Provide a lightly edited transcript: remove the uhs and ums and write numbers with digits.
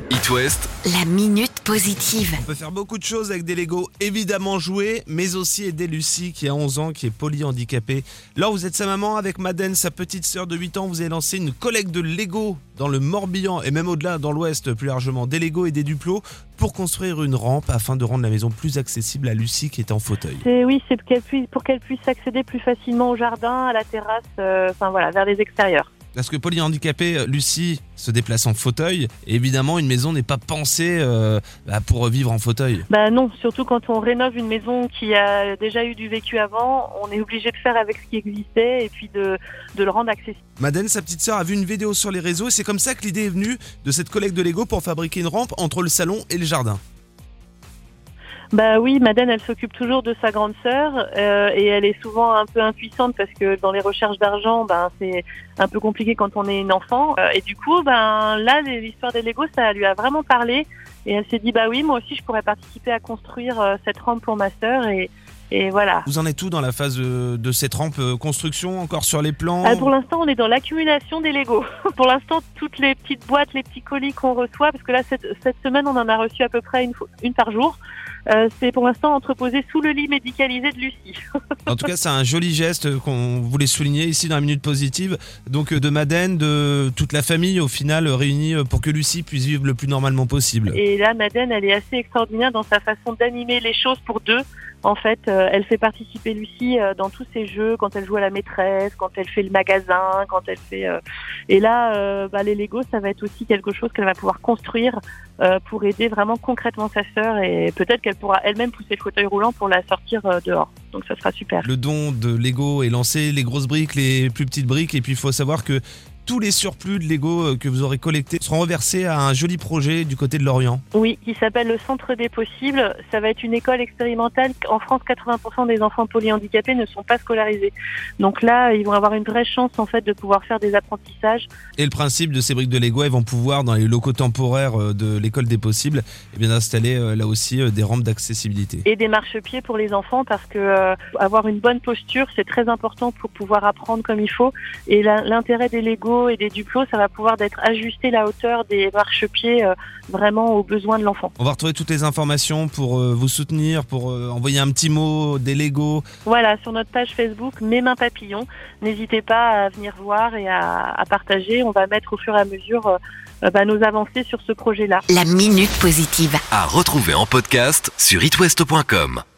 It West, La minute positive. On peut faire beaucoup de choses avec des Lego, évidemment jouer, mais aussi aider Lucie qui a 11 ans, qui est polyhandicapée. Laure, vous êtes sa maman, avec Madeleine, sa petite sœur de 8 ans, vous avez lancé une collecte de Lego dans le Morbihan et même au-delà, dans l'Ouest plus largement, des Lego et des Duplos pour construire une rampe afin de rendre la maison plus accessible à Lucie qui est en fauteuil. C'est pour qu'elle puisse accéder plus facilement au jardin, à la terrasse, vers les extérieurs. Parce que polyhandicapée, Lucie se déplace en fauteuil. Et évidemment, une maison n'est pas pensée pour vivre en fauteuil. Non, surtout quand on rénove une maison qui a déjà eu du vécu avant, on est obligé de faire avec ce qui existait et puis de le rendre accessible. Madeleine, sa petite sœur, a vu une vidéo sur les réseaux et c'est comme ça que l'idée est venue de cette collecte de Lego pour fabriquer une rampe entre le salon et le jardin. Oui, Madeleine, elle s'occupe toujours de sa grande sœur et elle est souvent un peu impuissante parce que dans les recherches d'argent, c'est un peu compliqué quand on est une enfant. Et du coup, là, l'histoire des Lego, ça lui a vraiment parlé et elle s'est dit, oui, moi aussi, je pourrais participer à construire cette rampe pour ma sœur et voilà. Vous en êtes où dans la phase de cette rampe construction, encore sur les plans? Pour l'instant, on est dans l'accumulation des Lego. Pour l'instant, toutes les petites boîtes, les petits colis qu'on reçoit, parce que là, cette semaine, on en a reçu à peu près une par jour. C'est pour l'instant entreposé sous le lit médicalisé de Lucie. En tout cas, c'est un joli geste qu'on voulait souligner ici dans la Minute Positive. Donc de Madeleine, de toute la famille au final réunie pour que Lucie puisse vivre le plus normalement possible. Et là, Madeleine, elle est assez extraordinaire dans sa façon d'animer les choses pour deux. En fait, elle fait participer Lucie dans tous ses jeux, quand elle joue à la maîtresse, quand elle fait le magasin, quand elle fait... Et là, les Lego, ça va être aussi quelque chose qu'elle va pouvoir construire pour aider vraiment concrètement sa sœur et peut-être qu'elle pourra elle-même pousser le fauteuil roulant pour la sortir dehors. Donc ça sera super. Le don de Lego est lancé, les grosses briques, les plus petites briques, et puis il faut savoir que tous les surplus de Lego que vous aurez collectés seront reversés à un joli projet du côté de Lorient. Oui, qui s'appelle le Centre des Possibles. Ça va être une école expérimentale. En France, 80% des enfants polyhandicapés ne sont pas scolarisés. Donc là, ils vont avoir une vraie chance en fait de pouvoir faire des apprentissages. Et le principe de ces briques de Lego, elles vont pouvoir, dans les locaux temporaires de l'école des possibles, installer là aussi des rampes d'accessibilité. Et des marchepieds pour les enfants parce que avoir une bonne posture, c'est très important pour pouvoir apprendre comme il faut. Et l'intérêt des Lego et des Duplos, ça va pouvoir d'être ajusté la hauteur des marchepieds vraiment aux besoins de l'enfant. On va retrouver toutes les informations pour vous soutenir, pour envoyer un petit mot des Lego. Voilà, sur notre page Facebook Mes Mains Papillons. N'hésitez pas à venir voir et à partager. On va mettre au fur et à mesure nos avancées sur ce projet-là. La minute positive. à retrouver en podcast sur itwest.com.